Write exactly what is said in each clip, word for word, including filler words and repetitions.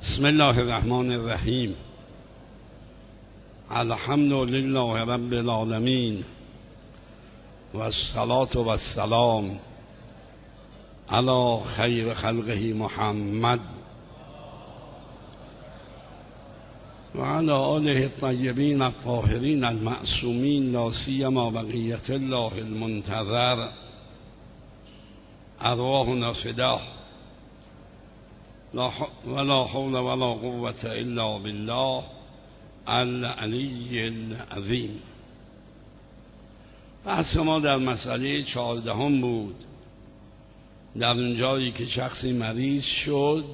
بسم الله الرحمن الرحیم. الحمد لله رب العالمین و الصلاة و السلام علی خیر خلقه محمد و علی آله الطیبین الطاهرین المعصومین، لا سیما بقیة الله المنتظر. ارواحنا فداه، ولا حول ولا قوة الا بالله العلی العظیم. بحث ما در مسئله چهاردهم بود، در اون جایی که شخصی مریض شد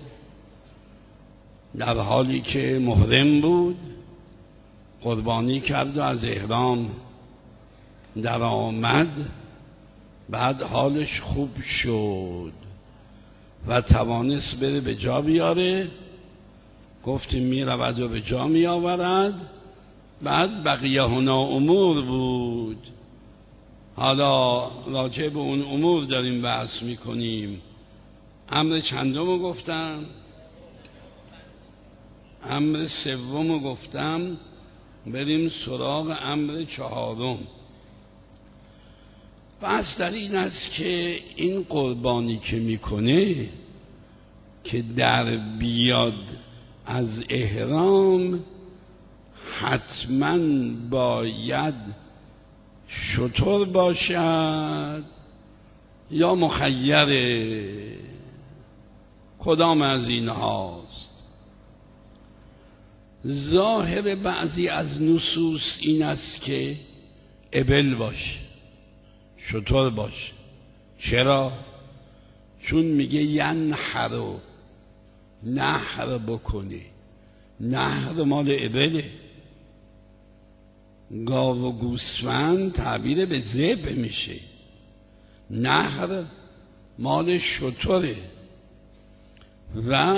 در حالی که محرم بود، قربانی کرد و از احرام در آمد، بعد حالش خوب شد و توانست بره به جا بیاره. گفتیم می رود و به جا می آورد. بعد بقیه هنا امور بود. حالا راجع به اون امور داریم بحث می کنیم. امر چندم گفتم؟ امر سوم گفتم. بریم سراغ امر چهارم. بحث در این است که این قربانی که میکنه که در بیاد از احرام حتما باید شتر باشد یا مخیره؟ کدام از این هاست؟ ظاهر بعضی از نصوص این است که ابل باشه، شتر باشه. چرا؟ چون میگه ینحرو، نحر بکنه. نحر مال ابله. گاو و گوسفند تعبیر به ذبح میشه. نحر مال شتره. و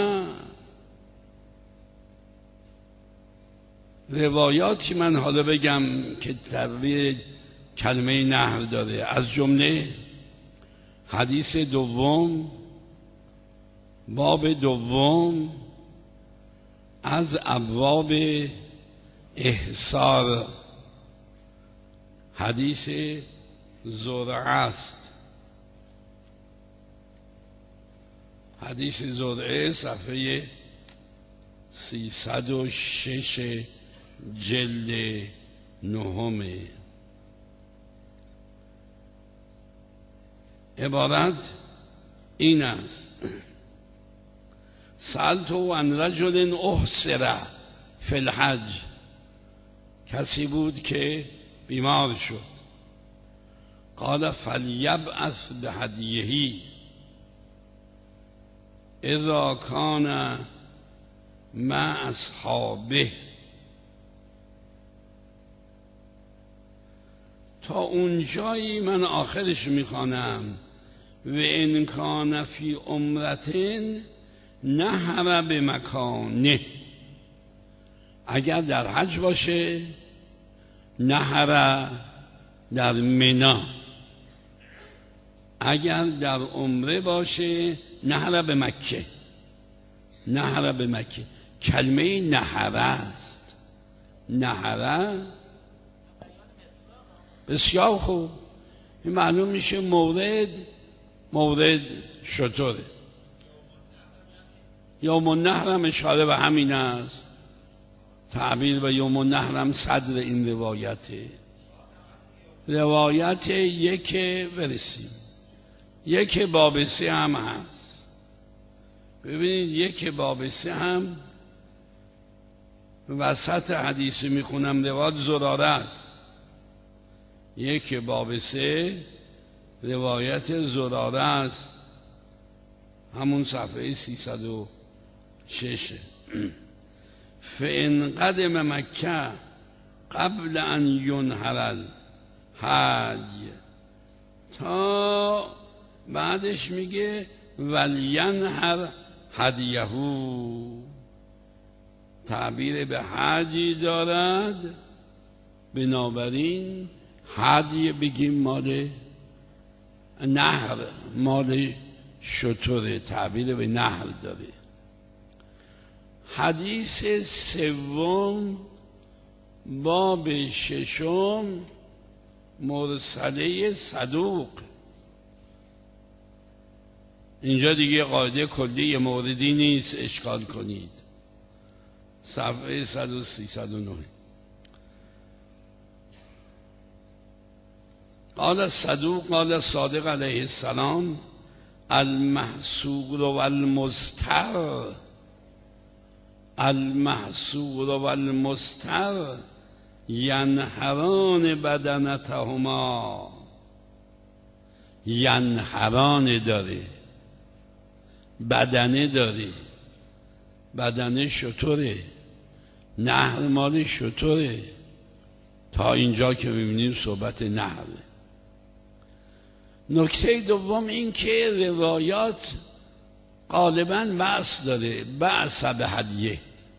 روایاتی من حالا بگم که ترویج کلمه نحر داره، از جمله حدیث دوم باب دوم از ابواب احصار، حدیث زرعه است. حدیث زرعه صفحه سیصد و شش جلد نهمه. عبارت این است: سألت عن رجل احصر فی الحج. کسی بود که بیمار شد. قال فلیبعث بهدیه اذا کان مع اصحابه. تا اونجایی من آخرش میخوانم: و ان کان فی عمرتن نحر به مکانه. اگر در حج باشه نحر در منا، اگر در عمره باشه نحر به مکه. نحر به مکه کلمه نحر است. نحر بسیار خوب. این معلوم میشه مورد مورد شطوره. یوم النحر هم اشاره به همین است. تعبیر به یوم النحر هم صدر این روایته. روایت یک برسیم. یک باب سه هم هست. ببینید یک باب سه هم وسط حدیث میخونم، روایت زراره است. یک باب سه روایت زراره است، همون صفحه سیصد و شش. فإن قدم مکه قبل ان ینحر الحج. تا بعدش میگه ولینحر هدیهو. تعبیر به حجی دارد، بنابراین هدی بگیم مال نحر، مال شتره. تعبیر به نحر داره. حدیث سوم باب ششم مرسله صدوق. اینجا دیگه قاعده کلی یه موردی نیست اشکال کنید. صفحه صد و سی صد و نه. قال صدوق قال صادق علیه السلام المحصور والمستر المحصور والمستر ینحران بدنتهما. ینحران داره، بدنه داره، بدنه شتره، نهر مال شتره. تا اینجا که میبینیم صحبت نهره. نکته دوم این که روایات غالباً بعث داره، بعث به هدیه.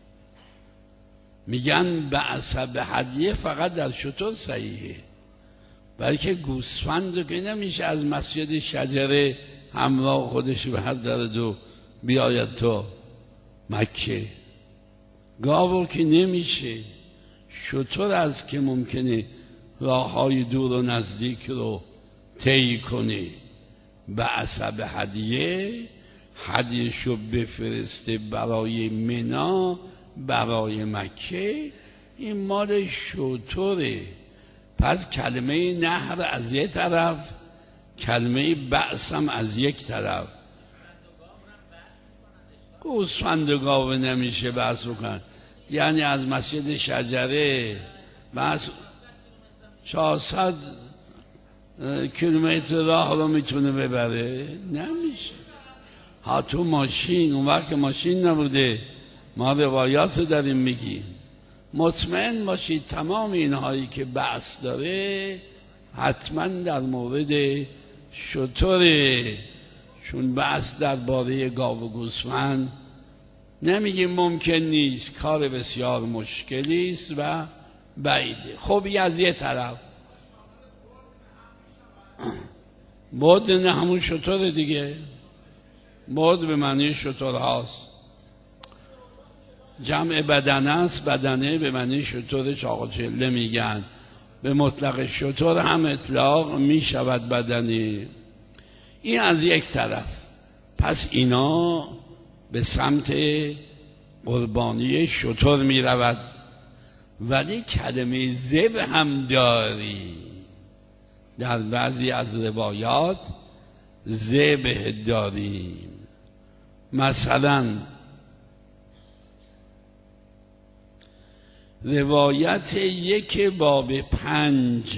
میگن بعث به هدیه فقط در شتر صحیحه، بلکه گوسفند رو که نمیشه از مسجد شجره همراه خودش بردارد و بیاید تو مکه. گاو که نمیشه. شتر از که ممکنه راه های دور و نزدیک رو طی کنه. بعث به هدیه، هدیه‌شو بفرسته برای منا، برای مکه. این مال شتره. پس کلمه نهر از یک طرف، کلمه بعث هم از یک طرف. گوسفند و گاو نمیشه بعث بکن. یعنی از مسجد شجره بعث چهارصد کیلومتر راه رو میتونه ببره؟ نمیشه. ها تو ماشین، اون وقت که ماشین نبوده، ما روایات رو داریم میگیم. مطمئن باشید تمام اینهایی که بحث داره حتما در مورد شتره، چون بحث درباره گاو و گوسفند نمیگیم ممکن نیست، کار بسیار مشکلی است و بعیده. خب از یه طرف بود نه همون شتر دیگه، بود به معنی شتر هاست، جمع بدنه است، بدنه به معنی شتر چاق و چله میگن. به مطلق شتر هم اطلاق می شود بدنه. این از یک طرف. پس اینا به سمت قربانی شتر می رود. ولی کلمه ذبح هم داری. در بعضی از روایات ذبح داریم. مثلا روایت یک باب پنج،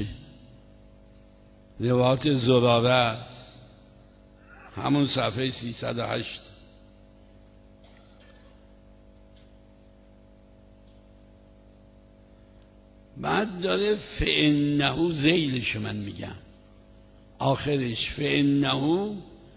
روایت زراره است، همون صفحه سیصد و هشت. بعد داره فإنه، ذیلش من میگم، آخرش فإنه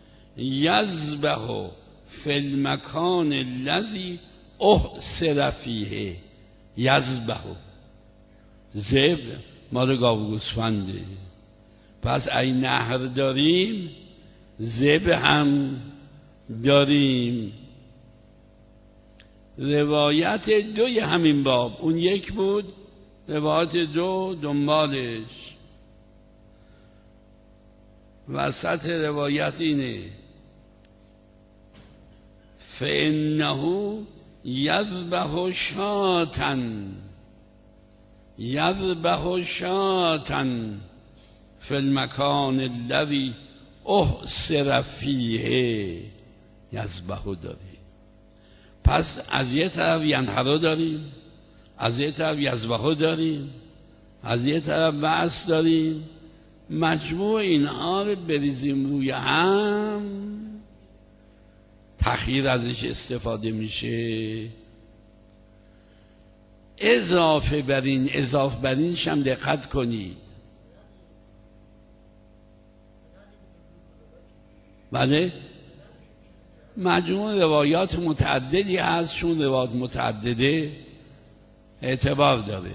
یذبح فی المکان الذی احصر فیه. یذبح، ذبح مال گاو و گوسفنده. پس ای نهر داریم، ذبح هم داریم. روایت دوی همین باب، اون یک بود، روایت دو دنبالش. وسط روایت اینه فإنه یذبح شاة یذبح شاة فی المکان الذی احصر فیه. یذبح داره. پس از یه طرف ینحر داریم، از یه طرف یذبح داریم، از یه طرف بعث داریم. مجموع اینها رو بریزیم روی هم، تخییر ازش استفاده میشه. اضافه بر این، اضافه بر اینش هم دقت کنید. بله، مجموع روایات متعددی هست، چون روایات متعدده اعتبار داره.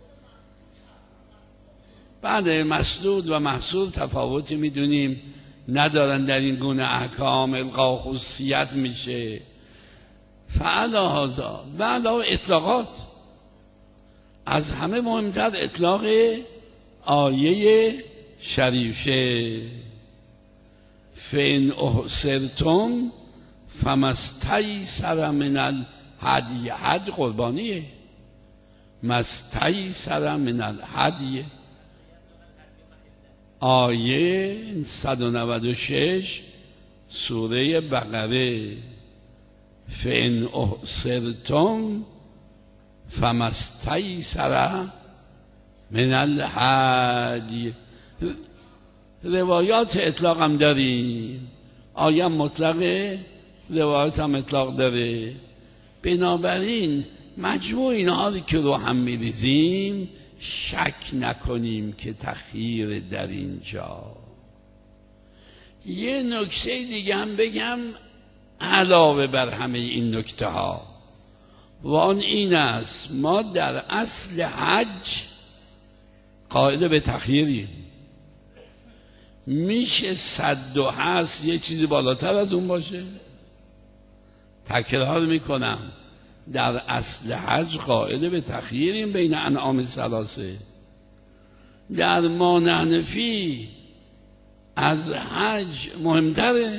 بعد مسدود و محصول تفاوتی میدونیم ندارن در این گونه احکام القا خصوصیت میشه. فعلا هذا و علاوه اطلاقات، از همه مهمتر اطلاق آیه شریفه فإن احصرتم فما استیسر من الهدی، حد قربانیه، ما استیسر من الهدی. آیه صد و نود و شش سوره بقره فإن احصرتم فما استیسر من الهدی. روایات اطلاق هم داریم، آیه مطلقه، روایات هم اطلاق داره. بنابراین مجموع اینها که رو هم میریزیم شک نکنیم که تخییر در اینجا. یه نکته دیگه هم بگم علاوه بر همه این نکته ها، و آن این است ما در اصل حج قائل به تخییریم. میشه صد و هست یه چیزی بالاتر از اون باشه؟ تکرار میکنم، در اصل حج قائل به تخییریم بین انعام ثلاثه. در ما حنفی از حج مهمتره،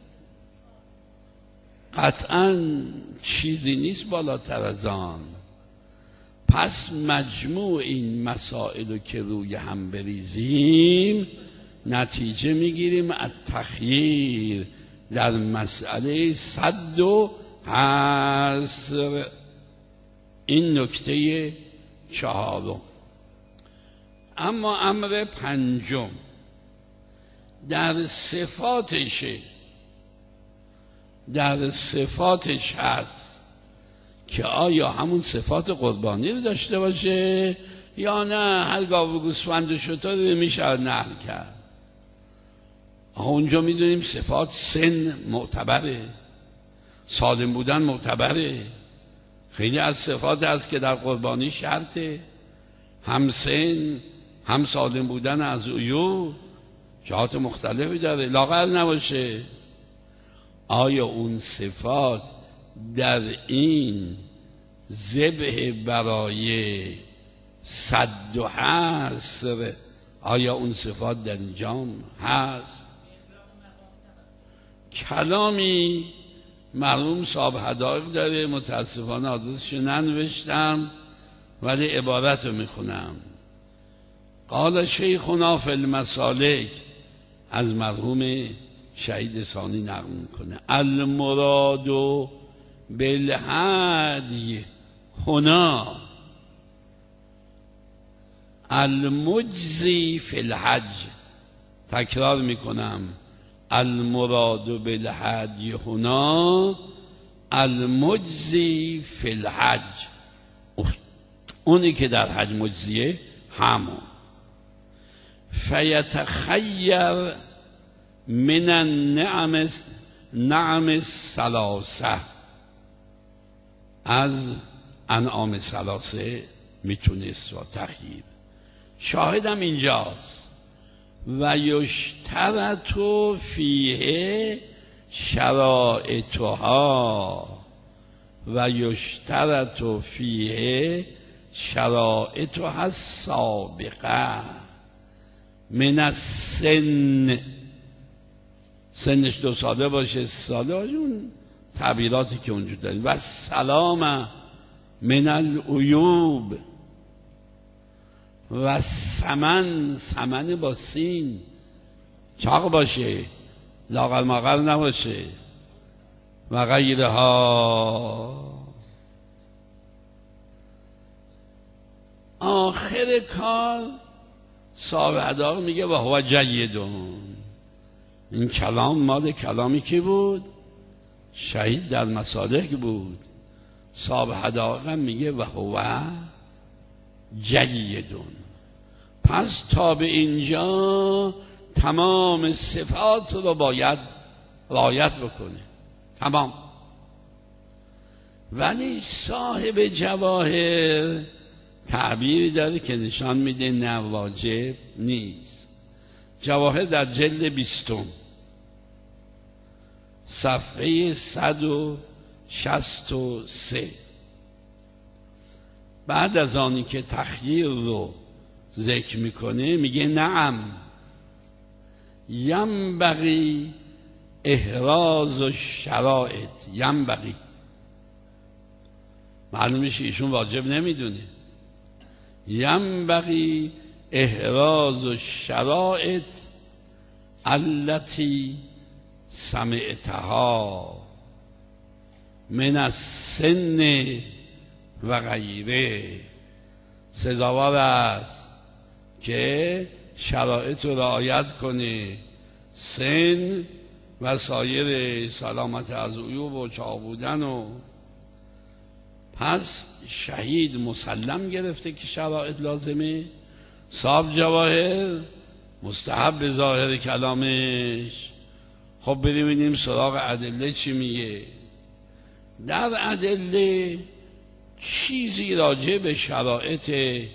قطعا چیزی نیست بالاتر از آن. پس مجموع این مسائل که روی هم بریزیم نتیجه میگیریم التخییر در مسئله صد و حصر. این نکته چهارم. اما امر پنجم در صفاتشه، در صفاتش هست که آیا همون صفات قربانی رو داشته باشه یا نه هر گاو و گوسفند و شتر میشه نقل کرد. اونجا میدونیم صفات سن معتبره، سالم بودن معتبره. خیلی از صفات هست که در قربانی شرطه، هم سن هم سالم بودن از عیوب، جهات مختلفی داره، لاغر نباشه. آیا اون صفات در این ذبح برای صد و حصر، آیا اون صفات در اینجا هست؟ کلامی مرحوم صاحب حدائق داره، متاسفانه آدرسش ننوشتم ولی عبارت رو میخونم. قال شیخنا فی المسالک، از مرحوم شهید ثانی نقل میکنه، المراد بالهدی هنا المجزی فی الحج. تکرار میکنم، المراد بالهدی هنا المجزی فی الحج، اونی که در حج مجزیه همون. فیتخیر من النعم نعم الثلاثه، از انعام ثلاثه میتونست و تخییر. شاهدم اینجاست و یشترط فیه شرائطها و یشترط فیه شرائطها السابقه من السن، سنش دو ساله باشه ساله باشه، اون تعبیراتی که اونجا داریم. و سلام من العیوب و سمن، سمن با سین، چاق باشه، لاغر ماغر نباشه و غیرها. آخر کار صاحب حدائق میگه و هو جیدون. این کلام مال کلامی کی بود؟ شهید در مسالک بود. صاحب حدائق میگه و هو جیدون. پس تا به اینجا تمام صفات رو باید رعایت بکنه، تمام. ولی صاحب جواهر تعبیری داره که نشان میده نه واجب نیست. جواهر در جلد بیستم صفحه صد و شصت و سه. بعد از آنی که تخییر رو ذکر میکنه میگه نعم ینبغی احراز الشرائط. ینبغی معلوم میشه ایشون واجب نمیدونه. ینبغی احراز الشرائط التي سمعتها من السن و غیره. سزاوار است که شرایط رو رعایت کنه، سن و سایر سلامت از عیوب و چاق بودن. و پس شهید مسلم گرفته که شرایط لازمه، صاحب جواهر مستحب به ظاهر کلامش. خب بریم ببینیم سراغ ادله چی میگه. در ادله چیزی راجع به شرایط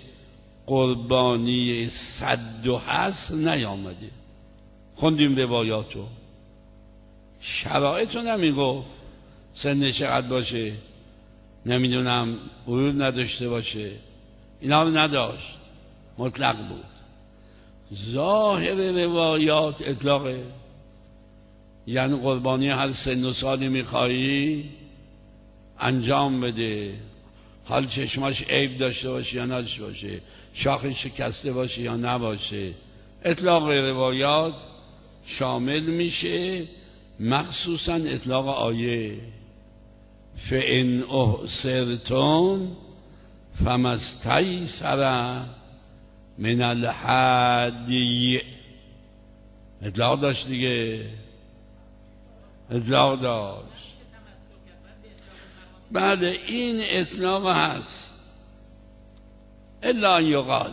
قربانی صد و حصر نیامده. خوندیم روایاتو، شرایطو نمیگفت سن چقدر باشه، نمیدونم عیوب نداشته باشه، اینا رو نداشت، مطلق بود. ظاهر روایات اطلاقه، یعنی قربانی هر سن و سالی میخوایی انجام بده، حال چشماش عیب داشته باشه یا نداشته باشه، شاخش شکسته باشه یا نباشه. اطلاق روایات شامل میشه، مخصوصا اطلاق آیه فَإِنْ أُحْصِرْتُمْ فَمَا اسْتَيْسَرَ مِنَ الْهَدْیِ. اطلاق داشت دیگه، اطلاق داشت. بعد این اطلاق هست الا ان یقال،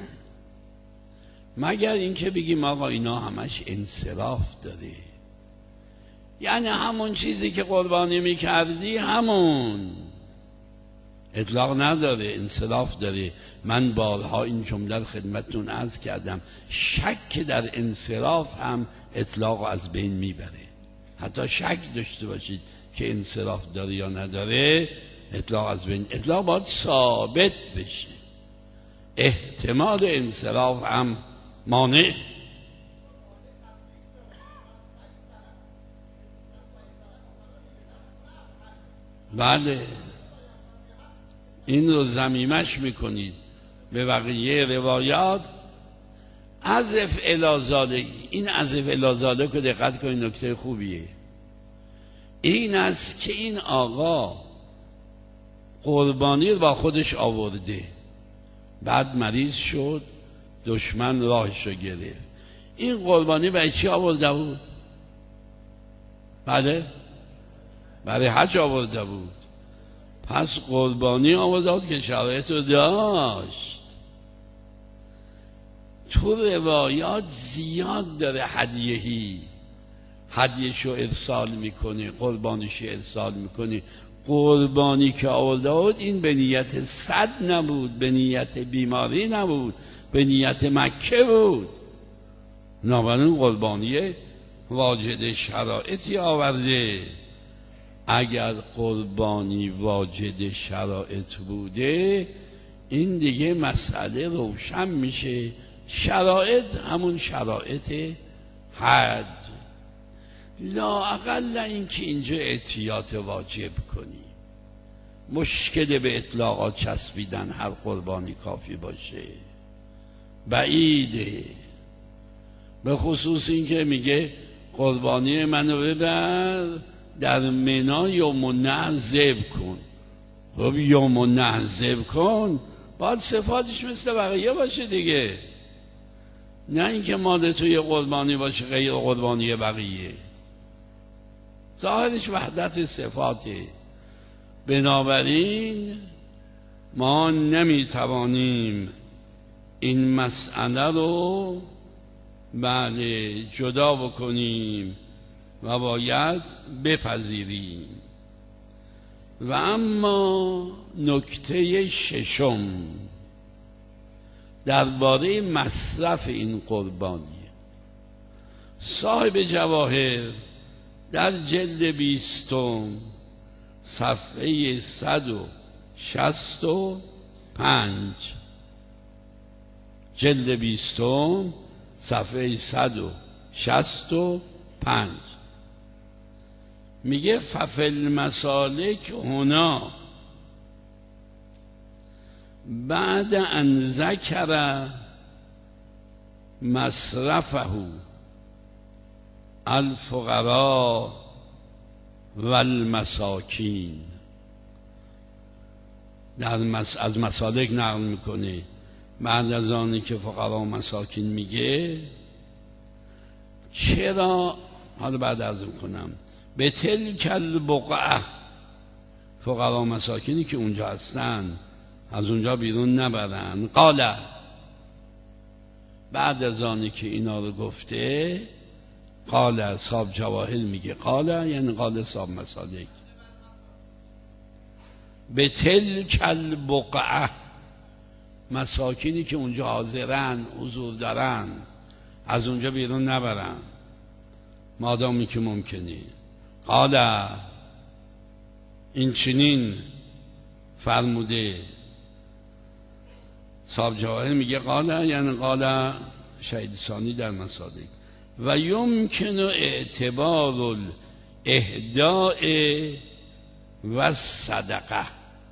مگر اینکه بگیم آقا اینا همش انصراف داره، یعنی همون چیزی که قربانی میکردی همون، اطلاق نداره، انصراف داره. من بارها این جمله رو خدمتتون عرض کردم، شک در انصراف هم اطلاق از بین میبره. حتی شک داشته باشید که انصراف داره یا نداره، اطلاق از بین، اطلاق باید ثابت بشه. احتمال انصراف هم مانع. بله، این رو ضمیمش میکنید به بقیه روایات. عزف الازاده، این عزف الازاده که دقت کنید نکته خوبیه، این است که این آقا قربانی رو با خودش آورده، بعد مریض شد، دشمن راهش رو گرفت. این قربانی برای چی آورده بود؟ بله، برای حج آورده بود. پس قربانی آورده بود که شرایط رو داشت. تو روایات زیاد داره هدیهی، هدیهشو ارسال میکنه، قربانیشو ارسال میکنه. قربانی که آورده بود این به نیت صد نبود، به نیت بیماری نبود، به نیت مکه بود. بنابراین قربانی واجد شرایطی آورده. اگر قربانی واجد شرایط بوده، این دیگه مسئله روشن میشه. شرایط همون شرایط حج، لااقل این که اینجا احتیاط واجب کنی. مشکل به اطلاقات چسبیدن هر قربانی کافی باشه بعیده. به خصوص این که میگه قربانی منو ببر در منی یوم النحر ذبح کن. خب یوم النحر ذبح کن باید صفاتش مثل بقیه باشه دیگه، نه اینکه ماده توی قربانی باشه غیر قربانی بقیه. ظاهرش وحدت صفاته. بنابراین ما نمیتوانیم این مسئله رو بله جدا بکنیم و باید بپذیریم. و اما نکته ششم درباره مصرف این قربانی، صاحب جواهر در جلد بیستم صفحه صد و شست و پنج، جلد بیستم صفحه صد و شست و پنج میگه ففل مسالک هنا بعد ان ذکر مصرفه الفقراء والمساکین، در مس... از مسالک نقل میکنه بعد از آنی که فقرا و مساکین میگه چرا، حالا بعد از میکنم به تلک البقعه، فقرا و مساکینی که اونجا هستن از اونجا بیرون نبرن. قال، بعد از آنی که اینا رو گفته قال صاحب جواهر میگه قال یعنی قال صاحب مسالک به تلک البقعه، مساکینی که اونجا حاضرن حضور دارن از اونجا بیرون نبرن مادامی که ممکنه. قال، این چنین فرموده صاحب جواهر میگه قال یعنی قال شهید ثانی در مسالک و یمکن اعتبار الاهداء و صدقه،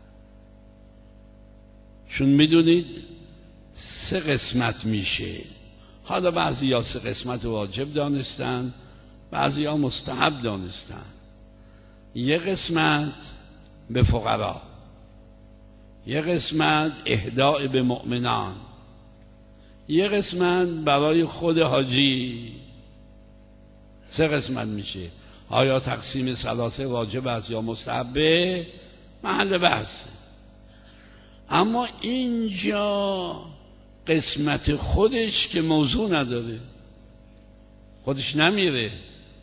چون میدونید سه قسمت میشه. حالا بعضی ها سه قسمت واجب دانستن، بعضی ها مستحب دانستن. یه قسمت به فقرا، یه قسمت اهداء به مؤمنان، یه قسمت برای خود حاجی. سه قسمت میشه. آیا تقسیم ثلاثه واجب است یا مستحبه محل بحث. اما اینجا قسمت خودش که موضوع نداره، خودش نمیره،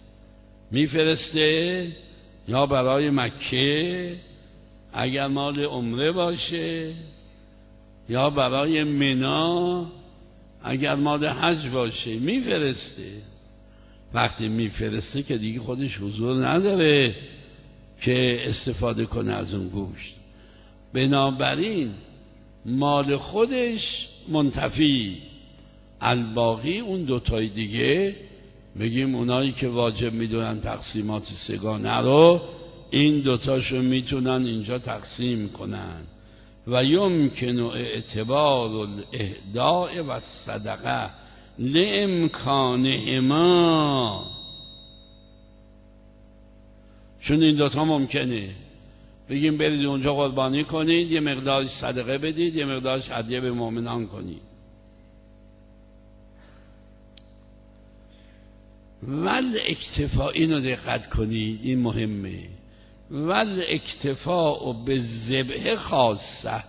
میفرسته یا برای مکه اگر مال عمره باشه، یا برای منا اگر مال حج باشه میفرسته. وقتی میفرسته که دیگه خودش حضور نداره که استفاده کنه از اون گوشت، بنابراین مال خودش منتفی، الباقی اون دوتای دیگه بگیم اونایی که واجب میدونن تقسیمات سگانه رو، این دوتاشو میتونن اینجا تقسیم کنن. و یمکن اعتبار الاهداء و صدقه لامکانهما، چون این دوتا ممکنه. بگیم برید اونجا قربانی کنید، یه مقدارش صدقه بدید، یه مقدارش هدیه به مؤمنان کنید. ول اکتفا، اینو دقت کنید این مهمه، ول اکتفا به ذبح خاصه،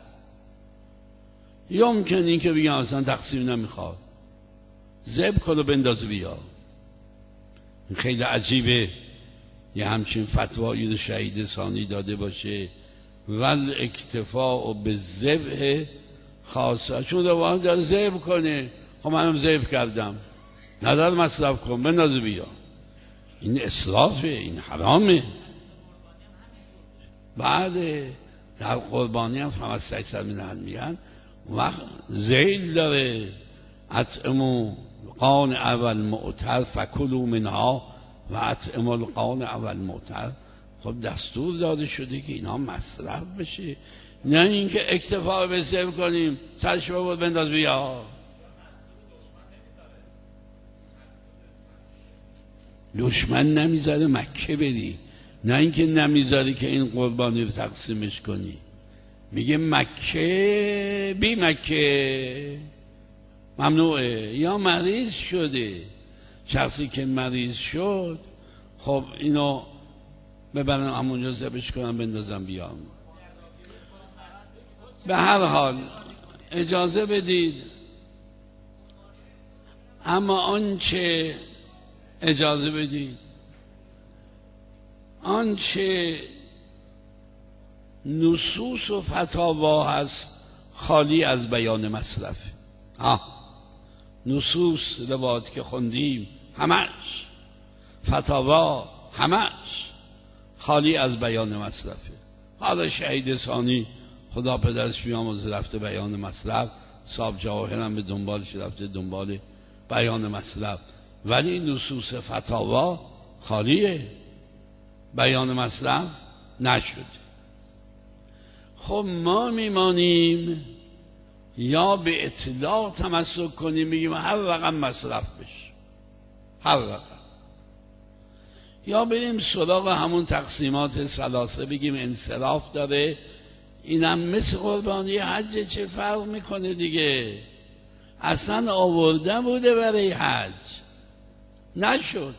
یمکن این که بگم اصلا تقسیم نمیخواد، ذبح کنو بنداز بیا. خیلی عجیبه یه همچین فتوایی رو شهید ثانی داده باشه، ول اکتفا به ذبح خاصه، چون روان داره ذبح کنه، خب منم ذبح کردم، ندار مصرف کن بنداز بیا. این اسرافه، این حرامه. بعد در قربانی هم فهم از سیصد میدهن میگن وقت زیل داره، اطعمو قان اول معتر فکلوا منها و اطعمو القان اول معتر. خب دستور داده شده که اینا مصرف بشه، نه اینکه اکتفا به ذبح کنیم سرش بود بنداز بیا. دشمن نمیذاره مکه بری، نه اینکه نمیذاره که این قربانی رو تقسیمش کنی. میگه مکه بی مکه ممنوعه. یا مریض شده، شخصی که مریض شد خب اینو ببرن همونجا ذبحش کنن بندازن بیام. به هر حال اجازه بدید، اما آنچه اجازه بدید آنچه نصوص و فتاوا هست خالی از بیان مصرف. آه نصوص روایات که خوندیم همش فتاوا همش خالی از بیان مصرفه. حالا شهید ثانی خدا پدرش بیامرزه رفته بیان مطلب، صاحب جواهر هم به دنبالش رفته دنبال بیان مطلب، ولی نصوص فتاوا خالیه، بیان مطلب نشده. خب ما میمانیم یا به اطلاع تمسک کنیم بگیم هر رقم مصرف بشه، هر رقم، یا بریم سراغ همون تقسیمات ثلاثه بگیم انصراف داره، اینم مثل قربانی حج چه فرق میکنه دیگه، اصلا آورده بوده برای حج نشد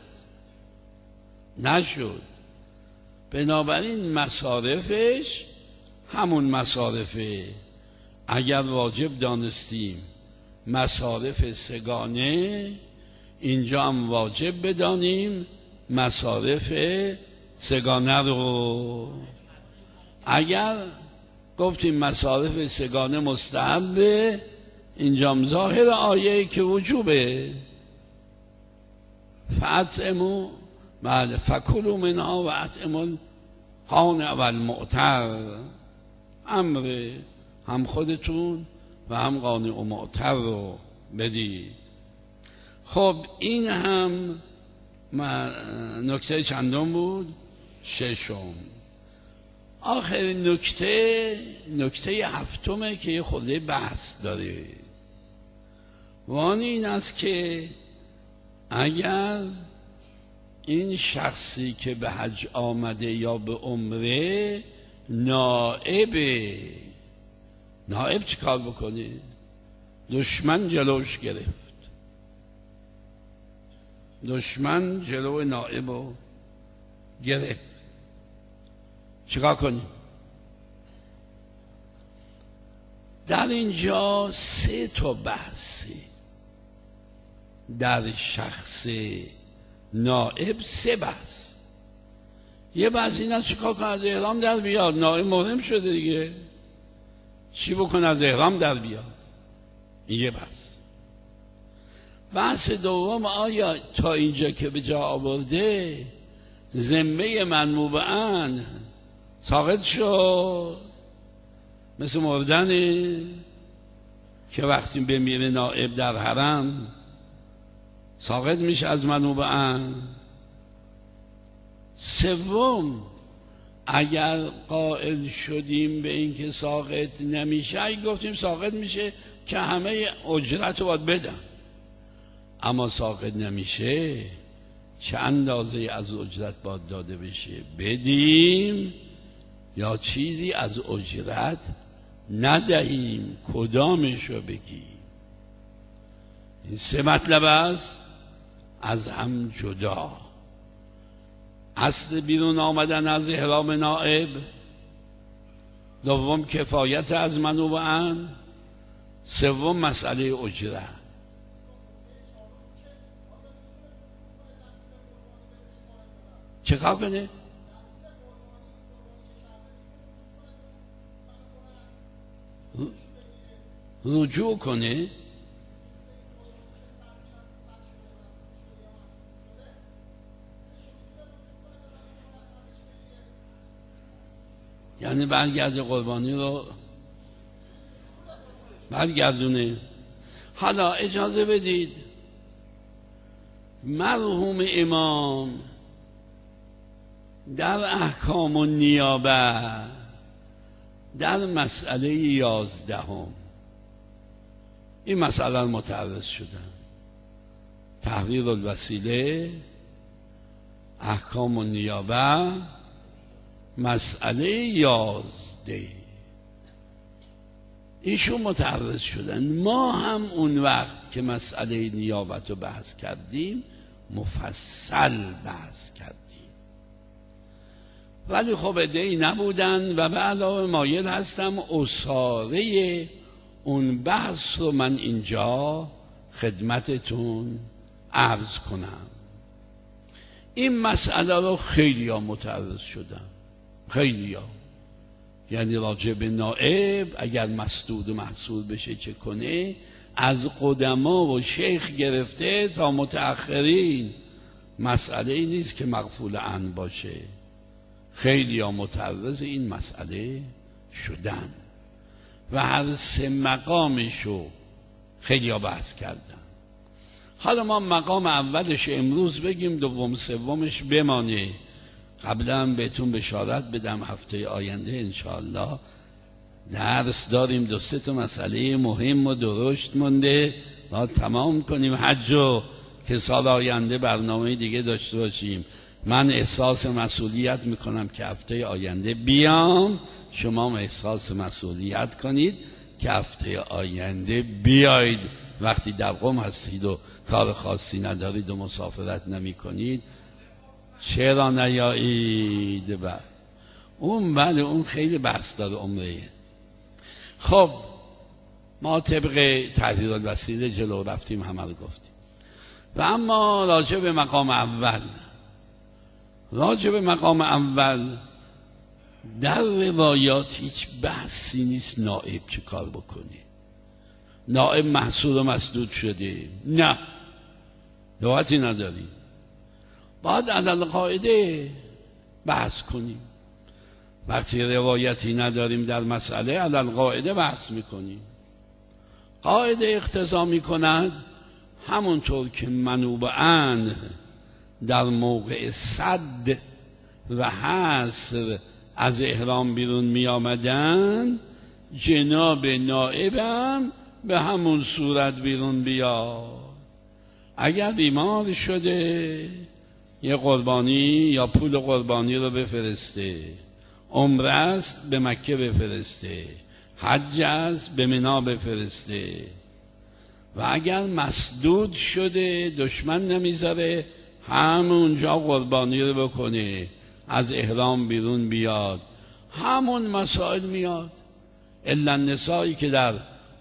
نشد بنابراین مصارفش همون مصارفه. اگر واجب دانستیم مصارف سگانه، اینجا هم واجب بدانیم مصارف سگانه رو. اگر گفتیم مصارف سگانه مستحبه، اینجا هم ظاهر آیه که وجوبه، فاطعموا بله فکلوا منها و اطعموا القانع والمعتر، امر هم خودتون و هم قانع و معتر رو بدید. خب این هم نکته چندم بود؟ ششم. آخرین نکته نکته هفتمه که یه خورده بحث داره، وان این است که اگر این شخصی که به حج آمده یا به عمره نائبه، نائب چی کار بکنه؟ دشمن جلوش گرفت، دشمن جلو نائب رو گرفت، چیکار کنیم؟ در اینجا سه تا بحثی در شخص نائب، سه بحث. یه بحث این است چیکار کنه از احرام در بیاد، نائب محرم شده دیگه، چی بکنه از احرام در بیاد، این یه بحث. بحث دوم آیا تا اینجا که به جا آورده ذمه منموبعن ساقط شد، مثل مردنه که وقتی بمیره نائب در حرم ساقط میشه از منموبعن. سوم اگر قائل شدیم به این که ساقط نمیشه، اگه گفتیم ساقط میشه که همه اجرت رو باید بدن، اما ساقط نمیشه چه اندازه از اجرت باید داده بشه بدیم یا چیزی از اجرت ندهیم، کدامشو بگیم؟ این سه مطلب است از هم جدا. اصل بیرون آمدن از احرام نائب، دوم کفایت از منوبعن، سوم مسئله اجرت. چه کار کنه؟ رجوع کنه. یعنی برگرده قربانی رو برگردونه. حالا اجازه بدید مرحوم امام در احکام و نیابه در مسئله یازدهم این مسئله متعرض شدن، تحریر الوسیله، احکام و نیابه، مسئله یازده، ایشون متعرض شدن. ما هم اون وقت که مسئله نیابت رو بحث کردیم مفصل بحث کردیم، ولی خب عده‌ای نبودن و به علاوه مایل هستم اصاره اون بحث رو من اینجا خدمتتون عرض کنم. این مسئله رو خیلی ها متعرض شدن، خیلی ها، یعنی راجع به نائب اگر مسدود و محصول بشه چه کنه، از قدما و شیخ گرفته تا متأخرین مسئله ای نیست که مغفول عنه باشه. خیلی ها متعرض این مسئله شدن و هر سه مقامشو خیلی ها بحث کردن. حالا ما مقام اولش امروز بگیم، دوم سومش بمانه. قبلا بهتون بشارت بدم هفته آینده انشاءالله درس داریم، دو سه تا مسئله مهم و درشت مونده ما تمام کنیم حج رو که سال آینده برنامه دیگه داشته باشیم. من احساس مسئولیت میکنم که هفته آینده بیام، شما احساس مسئولیت کنید که هفته آینده بیایید. وقتی در قم هستید و کار خاصی ندارید و مسافرت نمی کنید چرا نیایید؟ بله اون بله اون خیلی بحث داره عمره. خب ما طبق تحریر الوسیله جلو رفتیم، همه رو گفتیم. و اما راجع به مقام اول، راجع به مقام اول در روایات هیچ بحثی نیست نائب چه کار بکنه. نائب محصور و مسدود شده، نه روایتی نداریم. باید عدل قاعده بحث کنیم. وقتی روایتی نداریم در مسئله عدل قاعده بحث میکنیم. قاعده اقتضا میکند همونطور که منوباً در موقع صد و حصر از احرام بیرون می آمدن، جناب نائبم به همون صورت بیرون بیاد. اگر بیمار شده یه قربانی یا پول قربانی رو بفرسته، عمره است به مکه بفرسته، حج است به منی بفرسته. و اگر مسدود شده دشمن نمیذاره همونجا قربانی رو بکنه، از احرام بیرون بیاد، همون مسائل میاد. الا نسایی که در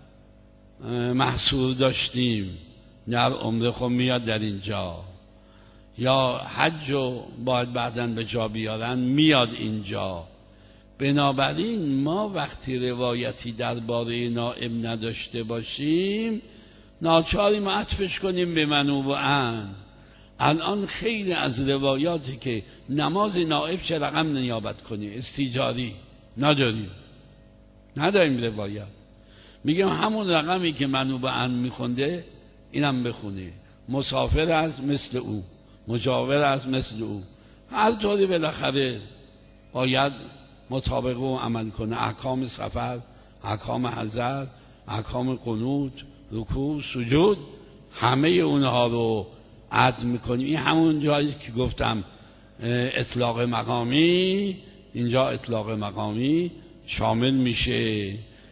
محصور داشتیم در عمره خب میاد در اینجا، یا حج رو باید بعداً به جا بیارن میاد اینجا. بنابراین ما وقتی روایتی درباره نائب نداشته باشیم ناچاریم عطفش کنیم به منوباً. الان خیلی از روایاتی که نماز نائب چه رقم نیابت کنی استیجاری نداریم، نداریم روایت. میگم همون رقمی که منوباً میخونده اینم بخونه. مسافر است مثل او، مجاور است مثل او، هر طوری بالاخره باید مطابق او عمل کنه. احکام سفر، احکام حضر، احکام قنوت، رکوع، سجود، همه اونها رو عد میکنیم. این همون جایی که گفتم اطلاق مقامی، اینجا اطلاق مقامی شامل میشه.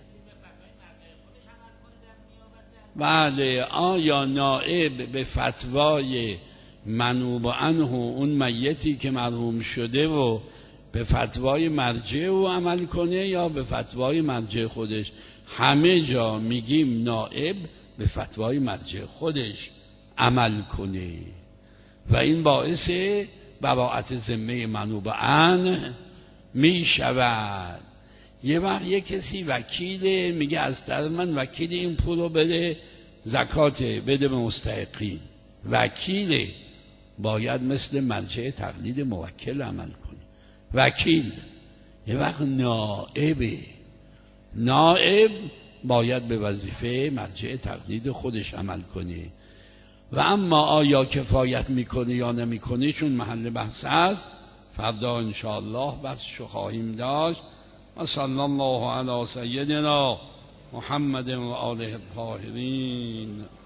بله آیا نائب به فتوای منوب عنه اون میتی که مرحوم شده و به فتوای مرجع او عمل کنه یا به فتوای مرجع خودش؟ همه جا میگیم نائب به فتوای مرجع خودش عمل کنه و این باعث براءت ذمه منوب عنه می شود. یه وقت یه کسی وکیله میگه از طرف من وکیل این پول رو بده زکات بده به مستحقین، وکیله باید مثل مرجع تقلید موکل عمل کنه. وکیل یه وقت نائبه، نائب باید به وظیفه مرجع تقلید خودش عمل کنه. و اما آیا کفایت میکنه یا نمیکنه چون محل بحث است، فردا انشاءالله بحثشو خواهیم داشت. و صلی الله علی سیدنا محمد و آله الطاهرین.